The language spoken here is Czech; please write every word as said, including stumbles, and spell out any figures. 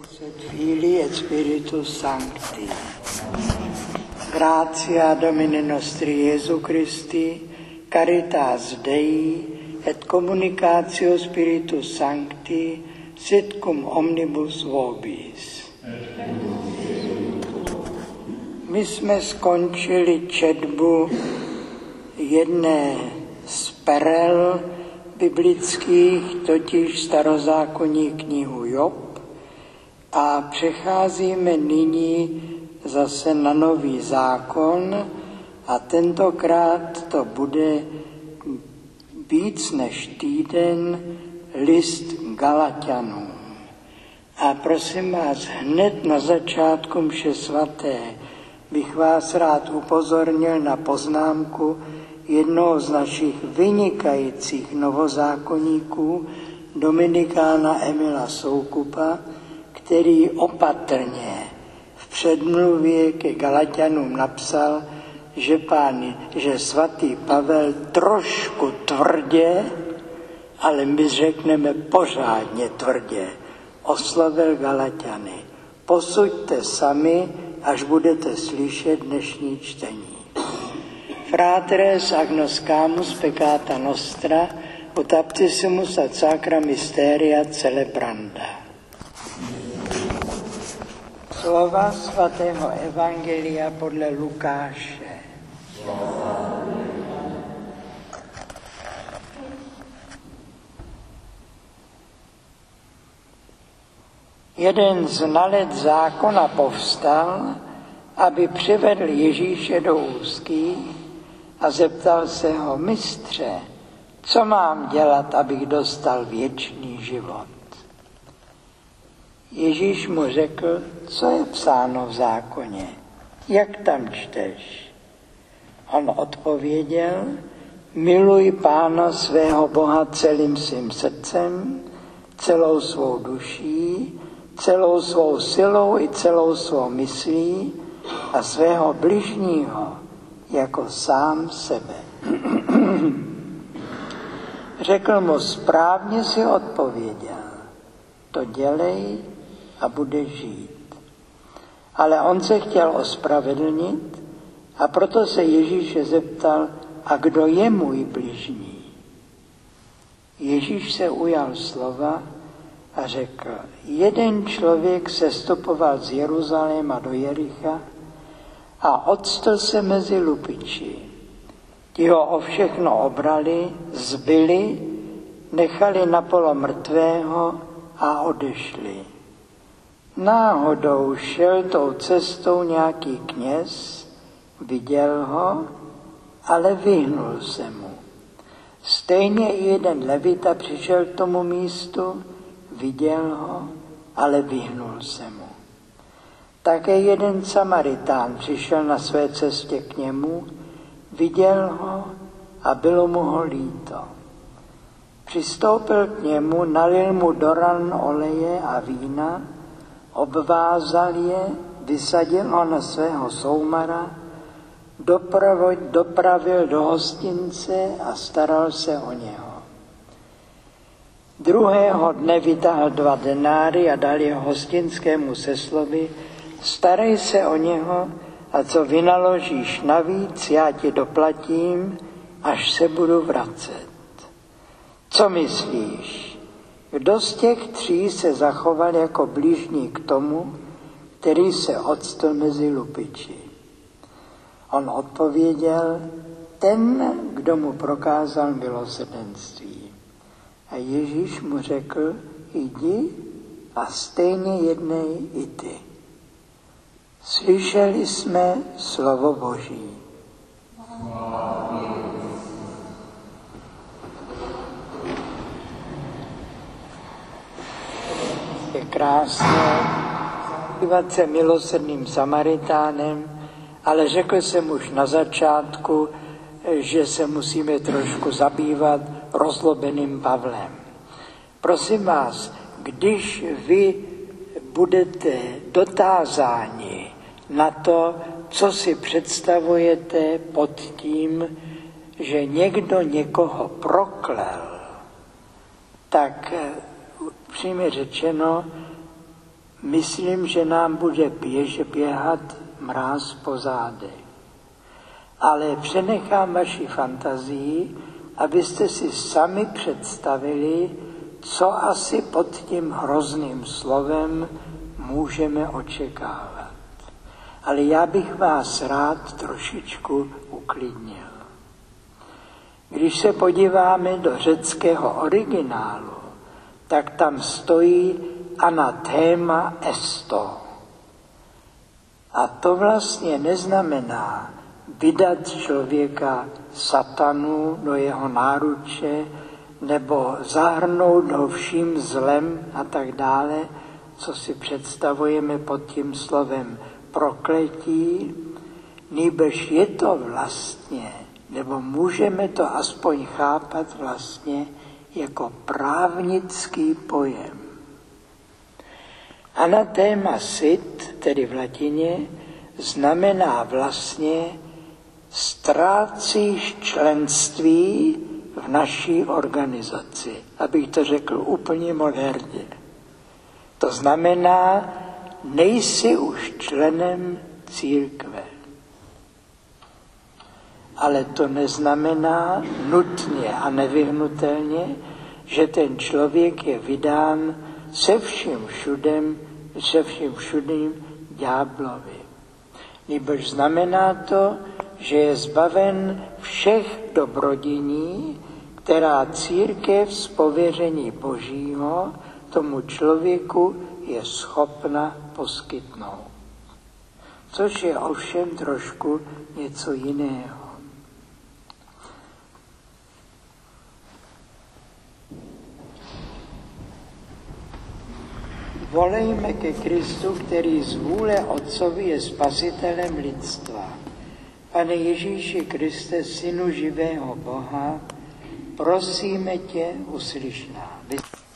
Sed Filii et Spiritus Sancti. Gratia Domini nostri Iesu Christi, caritas Dei, et communicatio Spiritus Sancti, sit cum omnibus vobis. My jsme skončili četbu jedné z perel biblických, totiž starozákonní knihu Job, a přecházíme nyní zase na Nový zákon a tentokrát to bude víc než týden list Galatianům. A prosím vás, hned na začátku mše svaté bych vás rád upozornil na poznámku jednoho z našich vynikajících novozákonníků, dominikána Emila Soukupa, který opatrně v předmluvě ke Galatianům napsal, že, pán, že svatý Pavel trošku tvrdě, ale my řekneme pořádně tvrdě, oslovil Galatiany. Posuďte sami, až budete slyšet dnešní čtení. Fratres agnos camus peccata nostra, ut aptissimus ad sacra mysteria celebranda. Slova svatého Evangelia podle Lukáše. Jeden znalec zákona povstal, aby přivedl Ježíše do úzkých a zeptal se ho: mistře, co mám dělat, abych dostal věčný život? Ježíš mu řekl: co je psáno v zákoně, jak tam čteš? On odpověděl: miluj Pána svého Boha celým svým srdcem, celou svou duší, celou svou silou i celou svou myslí a svého bližního jako sám sebe. Řekl mu: správně si odpověděl, to dělej a budeš žít. Ale on se chtěl ospravedlnit a proto se Ježíše zeptal: a kdo je můj bližní? Ježíš se ujal slova a řekl: jeden člověk sestupoval z Jeruzaléma do Jericha a octl se mezi lupiči. Ti ho o všechno obrali, zbili, nechali napolo mrtvého a odešli. Náhodou šel tou cestou nějaký kněz, viděl ho, ale vyhnul se mu. Stejně i jeden levita přišel k tomu místu, viděl ho, ale vyhnul se mu. Také jeden Samaritán přišel na své cestě k němu, viděl ho a bylo mu ho líto. Přistoupil k němu, nalil mu do ran oleje a vína, obvázal je, vysadil ho na svého soumara, dopravil do hostince a staral se o něho. Druhého dne vytáhl dva denáry a dal je hostinskému seslovi: starej se o něho a co vynaložíš navíc, já ti doplatím, až se budu vracet. Co myslíš? Kdo z těch tří se zachoval jako bližní k tomu, který se octl mezi lupiči? On odpověděl: ten, kdo mu prokázal milosrdenství. A Ježíš mu řekl: jdi a stejně jednej i ty. Slyšeli jsme slovo Boží. Je krásné zabývat se milosrdným Samaritánem, ale řekl jsem už na začátku, že se musíme trošku zabývat rozlobeným Pavlem. Prosím vás, když vy budete dotázáni na to, co si představujete pod tím, že někdo někoho proklel, tak upřímně řečeno, myslím, že nám bude běž, běhat mráz po zádech. Ale přenechám vaši fantazii, abyste si sami představili, co asi pod tím hrozným slovem můžeme očekávat. Ale já bych vás rád trošičku uklidnil. Když se podíváme do řeckého originálu, tak tam stojí anatéma esto. A to vlastně neznamená vydat člověka satanu do jeho náruče nebo zahrnout ho vším zlem a tak dále, co si představujeme pod tím slovem prokletí, nýbrž je to vlastně, nebo můžeme to aspoň chápat vlastně jako právnický pojem. Anatéma sit, tedy v latině, znamená vlastně ztrácíš členství v naší organizaci, abych to řekl úplně moderně. To znamená, nejsi už členem církve. Ale to neznamená nutně a nevyhnutelně, že ten člověk je vydán se vším všudem, se vším všudým ďáblovi. Nýbrž znamená to, že je zbaven všech dobrodiní, která církev z pověření Božího tomu člověku je schopna poskytnout. Což je ovšem trošku něco jiného. Volejme ke Kristu, který z vůle Otcovi je spasitelem lidstva. Pane Ježíši Kriste, Synu živého Boha, prosíme tě, uslyš nás.